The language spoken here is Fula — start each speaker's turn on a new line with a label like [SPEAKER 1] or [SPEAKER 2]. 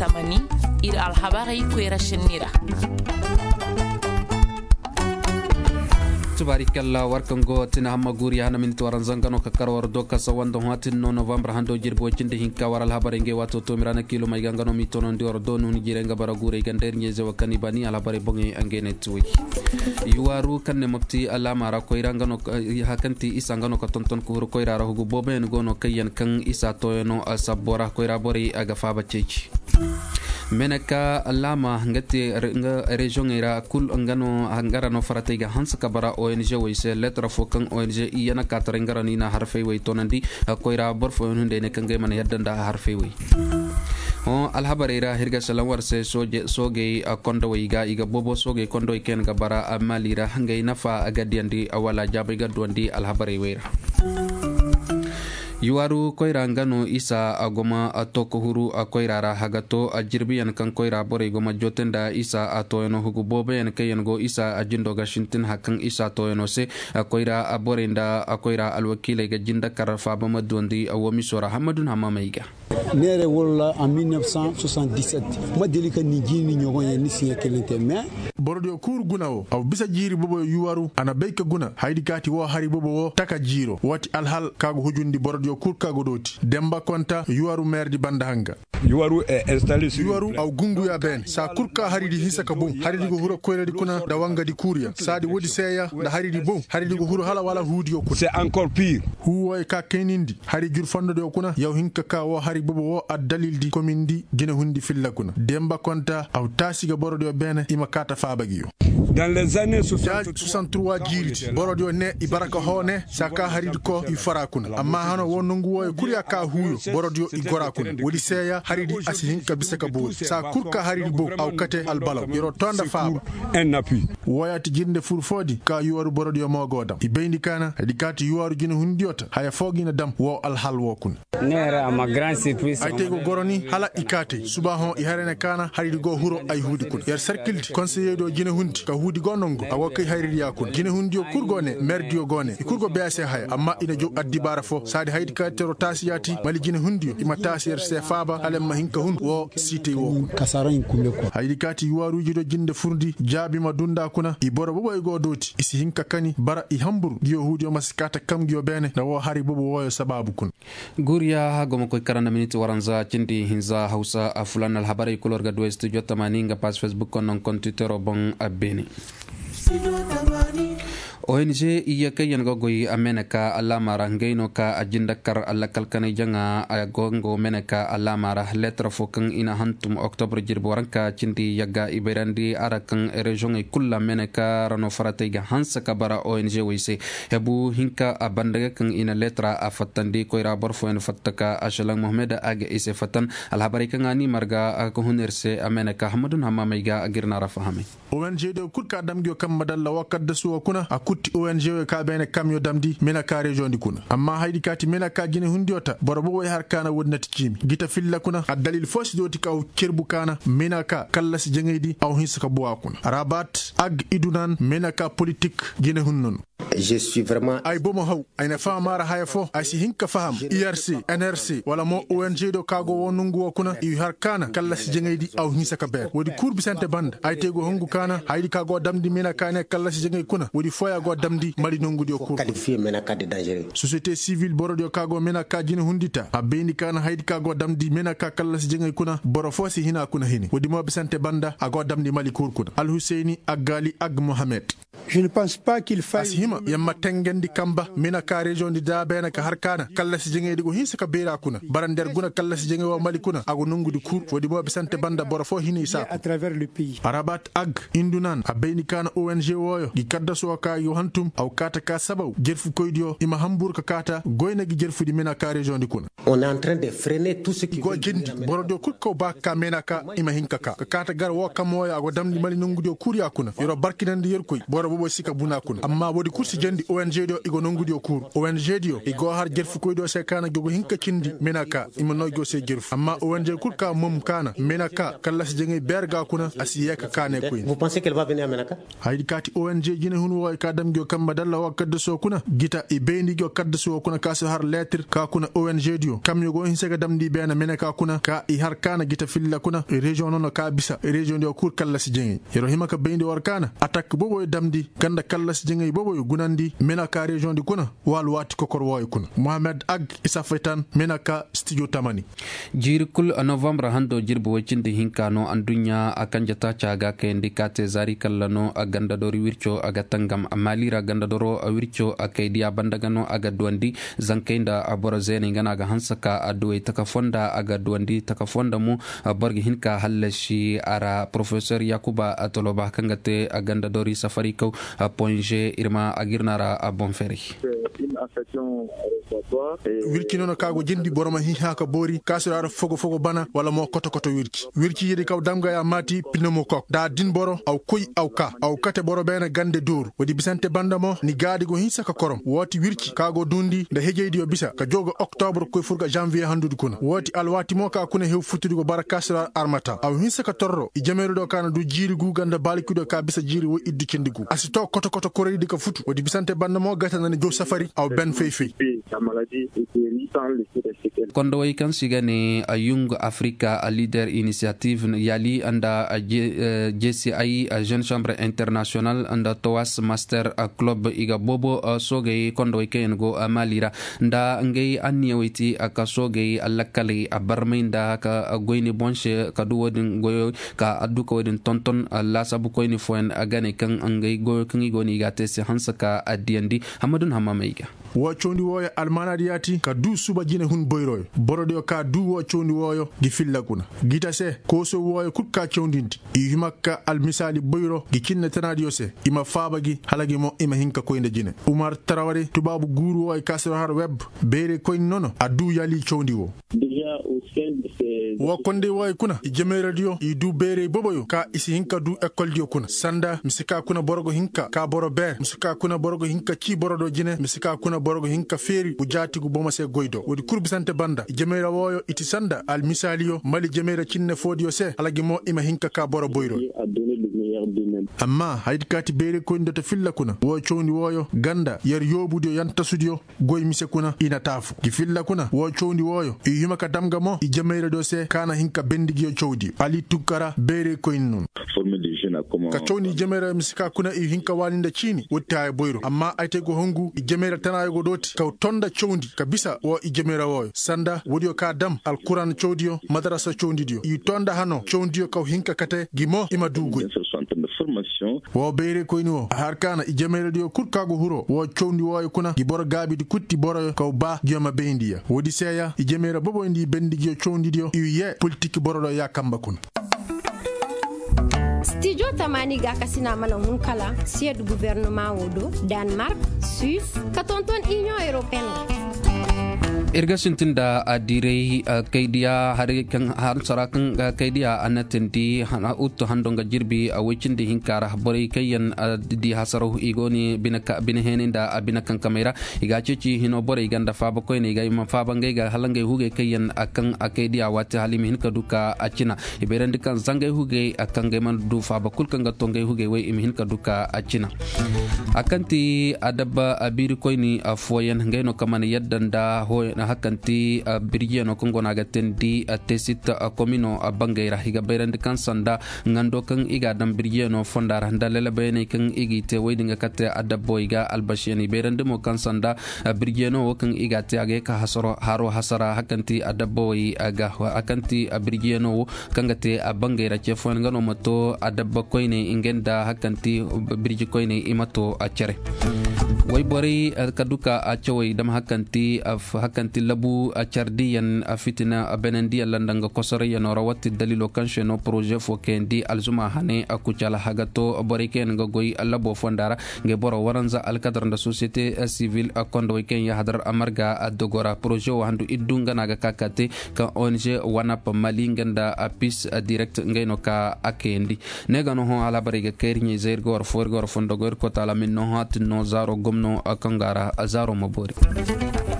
[SPEAKER 1] tamani ir alhabari kwera shinira.
[SPEAKER 2] Tubarikalla warkango tina hamma guri hana min tuwaran zangano kakaro wardo kasa wando hatin no November hando jirbo cinde hinka waral habare nge wato to mirana kilo mai gangano mi tonon di wardo nuni jirenga bara gure gander nyeze wakani bani al habare bonge angene tuwi yuwaru kanne mapti alama ra koirangano hakanti isangano ka tonton ko koira ra hugo boben gono kayan kan isa toyono asabora koira bori aga faba chechi menaka alama ngati region era kul ngano hangara no farataiga hansa kabara ONG wayse letra fokan ONG iyana katarengara ni na harfei way tonandi koira borfo hunde ne kange man yaddanda harfei way alhabarira hirga salam warse soge kondo wiga iga bobo soge kondo iken gabara amalira hangay nafa agadiandi awala jabiga dondi alhabari wera yuwaru koira ngano isa agoma atoko huru koirara hagato ajirbiyan kan koira bore goma jotenda isa atoyno hugu bobe en kayen go isa ajindo gashintin hakan isa toyno se koira aborenda koira alwakile ga jinda karafa bama dondi awomi sora hamadun hamamaiga
[SPEAKER 3] nere wala en 1977 ma delika ni jini nyogo ye ni siya kelente me
[SPEAKER 4] bordo kur gunawo aw bisa jiri bobo yuwaru ana beyka guna haydi kati wo hari bobo wo taka jiro wati alhal kago hujundi bordo kur kago doti demba konta yuwaru maire di banda hanga
[SPEAKER 5] yuwaru est installé sur
[SPEAKER 4] yuwaru aw gungu ya ben sa kurka hari di hisaka bum hari di go huro koyre di kuna da wanga di kuriya sadi wodi seya da hari di bum hari di go huro hala wala hudi yo kuna
[SPEAKER 5] c'est encore pire
[SPEAKER 4] huwa ka kenindi hari jur fondo do kuna yaw hinka ka wo hari bobo wo adalil di commune di gina hundi filla kuna demba konta aw tasiga bordo ben ima kata fabagiyo
[SPEAKER 5] dans les années
[SPEAKER 4] 63 jiri bordo ne ibaraka hone saka harid ko ifara kuna amma hano wonungu wo kuriya ka huyo bordo igora kuna wodi seya haridi asihin ka bisaka bo sa kurka haridi bo aw kate albalaw yoro tonda faaba
[SPEAKER 5] un appui
[SPEAKER 4] wayati jinde furfodi ka yuwaru bordo mo godam ibeyndi kana dikati yuwaru gina hundiota haya fogina dam wo alhal wo kuna
[SPEAKER 3] nera ma grand surprise
[SPEAKER 4] ay tego goroni hala ikate subaho i harene kana haridi go huro ay hudi kun yer circle conseiller do gina hundi ka hudi gonongo awakay haridi yakun gina hundi o kurgone merdio gone kurgo bease haya amma ina jo addibara fo sadi haydi ka tero tasiyati mali gina hundi ima tasir se faaba alem ma hinka hun wo site wo
[SPEAKER 3] kasaran kumbe ko
[SPEAKER 4] haydi kati yuwaruji do jinde furdi jaabi ma dunda kuna i boro bobo e go doti isi hinka kani bara i hamburu giyo hudi o masikata kam giyo bene na wo hari bobo wo sababu kun
[SPEAKER 2] guriya hagomo koy karana minute waranza cindi hinza hausa afulan al habari kolor ga do studio tamaninga pas Facebook konon kon Twitter bon abeni ONG iya kayan gogoy amenaka alamara ngeno ka ajinda kar alakal kanay janga agongo menaka alamara letra fokan ina hantum Oktober jirboranka cindi yaga iberandi arakan region e kulla menaka rano farataiga hansa kabara ONG wise hebu hinka abandaga kan ina letra afatandi koira borfo en fattaka ashalang Mohamed aga ise fatan alhabari kan ani marga ko hunerse amenaka hamadun hamamaiga agirna rafahami
[SPEAKER 4] ONG do kurka damgyo kam madalla wakadda suwa kuna akuti ONG ka bene kam yo damdi mena ka region di kuna amma haydi kati mena ka gine hundiota borobo way har kana wodnati kimi gita filla kuna adalil fosi doti kaw kerbu kana mena ka kallas jengeydi aw hisaka buwa kuna rabat ag idunan mena ka politique gine hunnon
[SPEAKER 6] je suis vraiment
[SPEAKER 4] ay bomo haw ayna famara haya fo asi hinka faham IRC NRC wala mo ONG do kago wonungu kuna i har kana kallas jengeydi aw hisaka ber wodi kurbi sante band ay tego hongu kana haydi kago damdi mena kana kallas jengey kuna wodi foya go damdi mali nongudio ko
[SPEAKER 6] qualifié mena ka de danger
[SPEAKER 4] société civile borodio kago mena ka jini hundita abeni kana haydi kago damdi mena ka kallas jengay kuna boro fosi hina kuna hini wodi mo bisante banda ago damdi mali kur kuna Al Husseini Agali Ag Mohamed
[SPEAKER 3] je ne pense pas qu'il faille
[SPEAKER 4] asima yamma tengendi kamba mena ka region di dabena ka harkana kallas jengay digo hinsa ka beera kuna barander guna kallas jengay wa mali kuna ago nongudi kur wodi mo bisante banda boro fo hini sa
[SPEAKER 3] à travers le pays
[SPEAKER 4] arabat ag indunan abeni kana ONG woyo di kadda so ka yo hantum aw kata ka sabaw jerfu koydio ima hambur ka kata goyna gi jerfu di mena ka region di kuna
[SPEAKER 6] on est en train de freiner tout ce qui
[SPEAKER 4] go jendi borodo kurko ba ka mena ka ima hinka ka kata gar wo kam moya ago damdi mali nongudio kuriya kuna yoro barkinande yer koy boro bobo sika buna kuna amma wodi kursi jendi ONG do igo nongudi o kur ONG dio igo har jerfu koydo se kana jogo hinka cindi menaka imo noygo se jerfu amma ONG kurka mom kana menaka kala si jengi berga kuna asiyeka kane kuin.
[SPEAKER 6] Vous pensez qu'elle va venir à Menaka?
[SPEAKER 4] Haydi kati ONG jine hunu way ka dam gyo kamba dalla wakadde so kuna gita e bendi gyo kadde so kuna kaso har lettre ka kuna ONG dio kam yogo hin sega dam di bena menaka kuna ka i har kana gita filla kuna region non ka bisa region dio kur kala si jengi yero himaka bendi war kana attaque bobo damdi ganda kala si jengi bobo gunandi menaka region di kuna wal wati kokor way kuna Mohamed Ag Isa Faitan Menaka studio Tamani
[SPEAKER 2] jirkul november hando jirbo wacinde hinkano andunya akan jata caga ke indikate zari kallano aganda dori wircho aga tangam malira ganda doro wircho akaidia bandagano aga duandi zankenda aboro zeni ngana aga hansaka aduwe takafonda aga duandi takafonda mu borgi hinka halashi ara professeur Yakuba Atoloba kangate aganda dori safari ko ponje irma agirnara bonferi
[SPEAKER 4] wirki nono kago jindi boroma hi haka bori kasira fogo bana wala mo koto wirki yidi kaw damga ya mati pinomo kok da din boro aw koy aw ka aw kate boro bena gande dur wadi bisante bandamo ni gaadi go hinsa ka korom woti wirki kago dundi da hejeydi o bisa ka jogo octobre koy furga janvier handudu kuna woti alwati mo ka kuna hew futudu go bara kasira armata aw hinsa ka torro i jameru do kana du jiri gu ganda balikudo ka bisa jiri wo iddi kendigu asito koto koredi ka futu wadi bisante bandamo gata nani jo safari aw ben fefe
[SPEAKER 2] kondo way kan sigane a Young Africa a leader initiative yali anda JCI a Jeune Chambre International anda Towas Master Club iga bobo soge kondo way ken go malira nda ngay anniewiti aka soge alakale a barminda ka goyni bonche ka duwodin goyo ka addu ko wodin tonton la sabu koyni foen agane kan ngay go kan igoni gate se hansaka adiendi hamadun hamamaiga
[SPEAKER 4] wo chondi woyo almanadi yati ka du suba jine hun boyroyo borodo ka du wo chondi woyo gi fillakuna gita se ko so woyo kukka chondinti i himakka almisali boyro gi kinne tanadi se ima fabagi halagi mo ima hinka koynde jine Umar Traoré tubabu guru woy kasro har web bere koyn nono adu yali chondi wo wo konde woy kuna i jeme radio i du bere boboyo ka isi hinka du école dio kuna sanda misika kuna borogo hinka ka boro ber misika kuna borogo hinka ki borodo jine misika kuna borogo hinka feri bu jatigu boma se goydo wodi kurbi sante banda jemera woyo iti sanda al misaliyo mali jemera cinne fodiyo se alagi mo ima hinka ka boro boyro amma haydi kati bere ko ndata filla kuna wo chondi woyo ganda yer yobudio yanta studio goy mise kuna ina tafu gi filla kuna wo chondi woyo i hima ka damga mo i jemera do se kana hinka bendigiyo chowdi ali tukara bere ko innun ka chondi jemera misika kuna i hinka walinda chini wotta boyro amma ayte go hongu i jemera tanayo doti ka tonda chondi ka bisa wo i jemera woyo sanda wodio ka dam alquran chowdiyo madrasa chondidio i tonda hano chondiyo ka hinka kate gimo ima dugo wo bere ko ino har kana i jemera dio kurkago huro wo chondi woyo kuna gi boro gabi di kutti boro ka ba gioma bendiya wodi seya i jemera bobo ndi bendigiyo chondidio i ye politique boro do yakamba kuna
[SPEAKER 7] Studio Tamani ga kasina malon kala siège gouvernement wodo Danemark, Suisse, katonton Union Européenne.
[SPEAKER 2] irga sintinda adire kaidia hari kan har sarakan kaidia anatinti hana utto handonga jirbi awicinde hinkara bori kayen di hasaro igoni binaka binheninda binakan kamera igaceci hino bori ganda faba koyne iga ma faba ngega halange huge kayen akan akaidia wati halimi hinka duka acina iberandi kan zange huge akan geman du faba kulkan gatonge huge we imi hinka duka acina akanti adaba abiri koyni afoyen ngeno kamane yaddanda ho hakanti birjeno kongo nagatendi tesit komino bangeira higa bayrandi kan sanda ngando kan iga dam birjeno fondara dalala bayne kan igite weydinga kate adabo iga albasheni bayrandi mo kan sanda birjeno kan iga te age ka hasaro haro hasara hakanti adabo aga akanti birjeno kangate bangeira che fon ngano moto adaba koyne ingenda hakanti birji koyne imato acere way bori kaduka a ceway dam hakanti labu a cardiyan a fitina a benendi a landanga kosore yanora watti dalilo kansheno projet fo kendi alzuma hane a kucala hagato bori ken nga goy labo fondara nge boro waranza alkadar nda société civile a kondo ken ya hadar amarga a dogora projet wa handu idunga naga kakate ka ONG wanap mali ngenda a pis direct ngeno ka akendi nega no ho ala bariga kernye zair gor for gor fondo gor ko tala min no hat no zaro gomno akangara azaro mabori